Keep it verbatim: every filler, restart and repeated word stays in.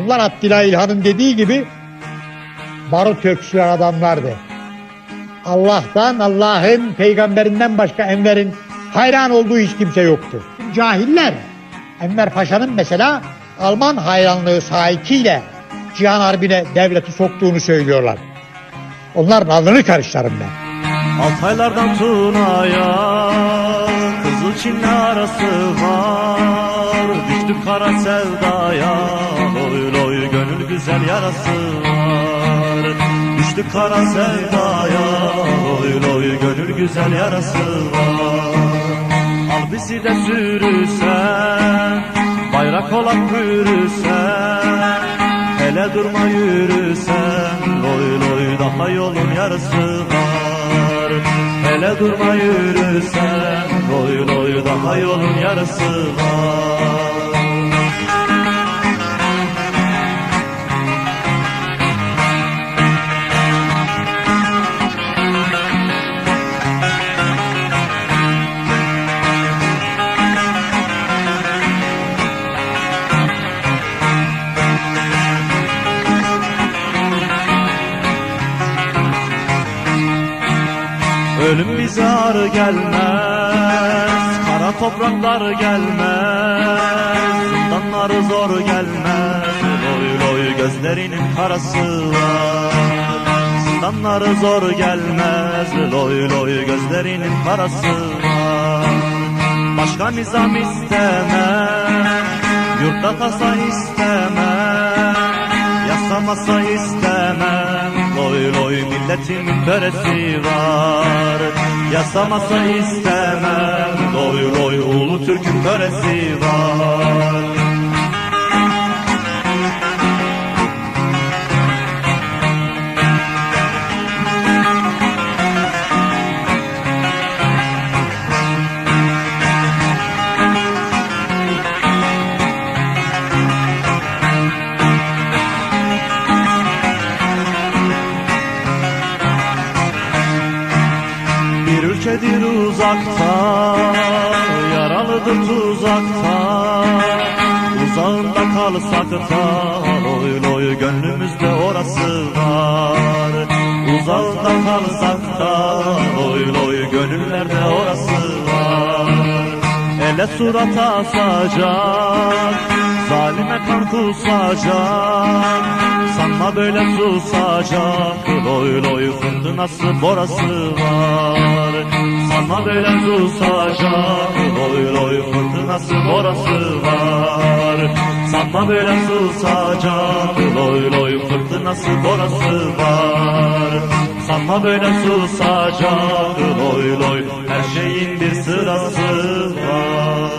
adamlar Attila İlhan'ın dediği gibi barut öksüren adamlardı. Allah'tan, Allah'ın peygamberinden başka Enver'in hayran olduğu hiç kimse yoktu. Cahiller, Enver Paşa'nın mesela Alman hayranlığı sahikiyle Cihan Harbi'ne devleti soktuğunu söylüyorlar. Onların alnını karışlarım ben. Altaylardan Tuna'ya Kızılçin'le arası var. Düştük kara sevdaya, loy loy gönül güzel yarası var. Düştük kara sevdaya, loy loy gönül güzel yarası var. Al bizi de sürürsen, bayrak olan bürürsen, hele durma yürürsen, loy loy daha yolun yarısı var. Hele durma yürürsen, loy loy daha yolun yarısı var. Ölüm bize ağır gelmez, kara topraklar gelmez, zindanlar zor gelmez, loy loy gözlerinin karası var. Zindanlar zor gelmez, loy loy gözlerinin karası var. Başka nizam istemem, yurtta tasa istemem, yasamasa istemem, loy loy milletimin töresi var. Yasamasa istemem, loy loy ulu Türk'ün töresi var. Bir ülkedir uzakta, yaralıdır tuzakta, uzağında kalsak da, loy loy gönlümüzde orası var. Uzağında kalsak da, loy loy gönüllerde orası var. Ele surata asacak, zalime kan kusacak, sanma böyle susacak, loy loy fırtınası borası var. Sanma böyle susacak, loy loy fırtınası borası var. Sanma böyle susacak, loy loy fırtınası borası var. Sanma böyle susacak, loy loy her şeyin bir sırası var.